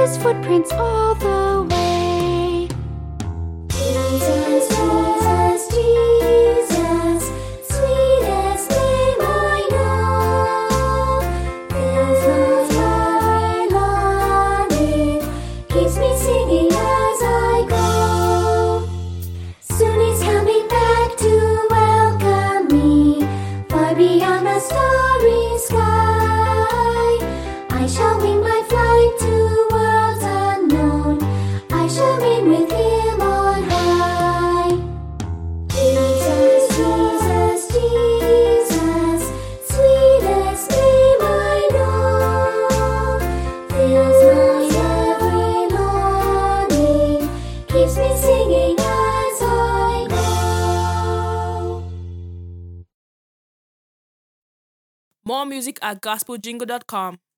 his footprints all the way. Jesus, Jesus, Jesus, sweetest name I know. Fills my longing, keeps me singing as I go. Soon he's coming back to welcome me, far beyond the starry sky. I shall wing my flight to worlds unknown. I shall reign with him on high. Jesus, Jesus, Jesus, sweetest name I know. Fills my every longing, keeps me singing as I go. More music at gospeljingle.com.